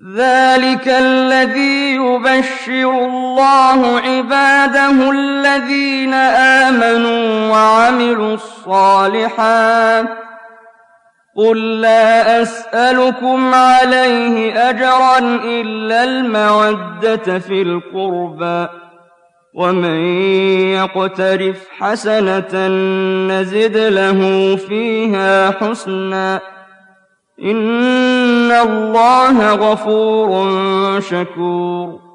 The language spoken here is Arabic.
ذلك الذي يبشر الله عباده الذين آمنوا وعملوا الصالحات قل لا أسألكم عليه أجرا إلا المودة في القربى ومن يقترف حسنة نزد له فيها حسنا إن الله غفور شكور